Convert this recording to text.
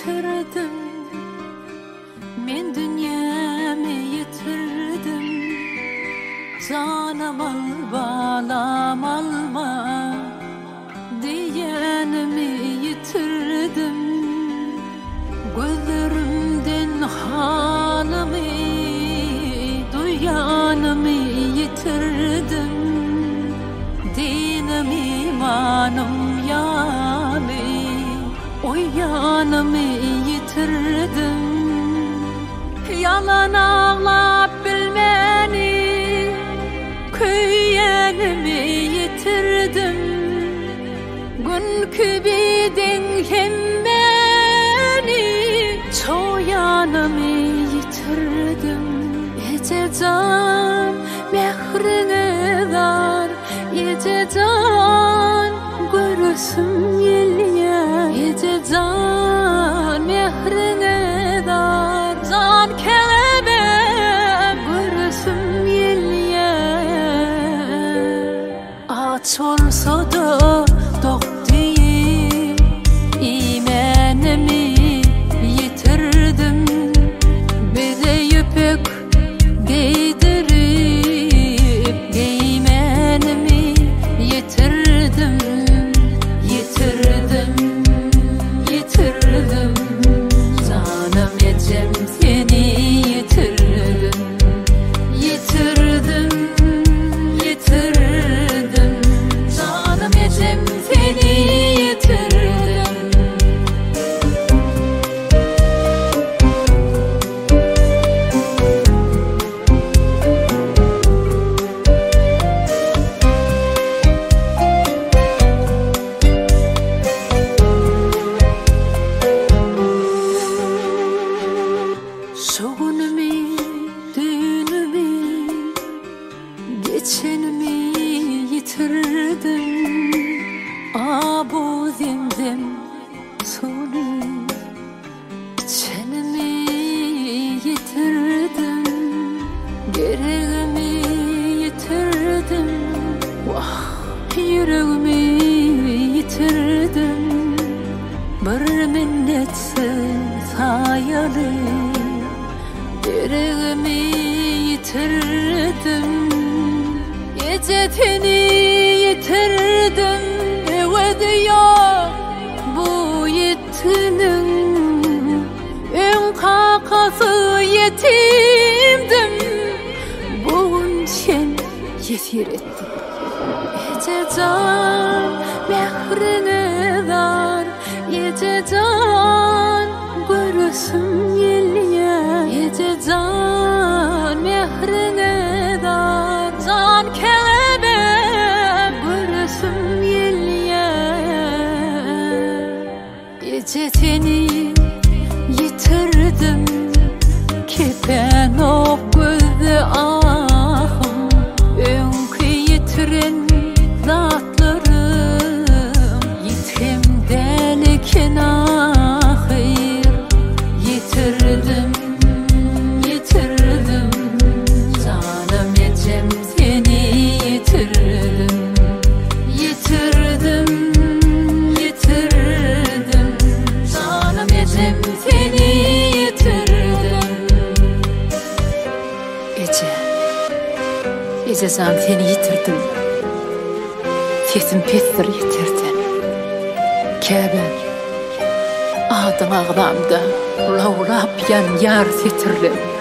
yitirdim, men dünyamı yitirdim. Canım al balam alma diyenimi yitirdim. Gözlerimden halımı duyanımı yitirdim. Dinim imanım yani o yanımı yitirdim. Yalan ağlap bilmeni köyyenimi yitirdim. Günkü bidin hem beni çoyanımı yitirdim. Ece can mehrine dar, ece can görüsüm yelye. Ece can mehrine dar, can kelebe görüsüm yelye. Aç olsa da dokdiyim, imanımı yitirdim. Bir de yüpek giydirip giymenimi yitirdim. Yitirdim, yitirdim. Canım ecem seni yitirdim. Yitirdim, yitirdim. Canım ecem seni yitirdim. Şoğunumu, düğünümü, geçenimi yitirdim. Bu zemzem sonu, çenemi yitirdim. Gereğimi yitirdim. Vah, yüreğimi yitirdim. Bir minnetsiz hayalim, gereğimi yitirdim. Ecetini yitirdim. Evde yok bu yetinin, ön kakası yetimdim. Bugün sen yetir ettin. Ece can mehrine dar, ece can görüsüm yelye. Ece can mehrine dar, can kelebe görüsüm yelye. Ece seni yitirdim, kepen o gözü ahım. Önkü yitiren zatlarım, yitimden iken ahir. Yitirdim, yitirdim. Canım ecem seni yitirdim. Yitirdim, yitirdim. Canım ecem seni yitirdim. Ece can seni yitirdim. Sesim pestir yitirdim. Keben adın ağlamda lavlap yan yar setirdim.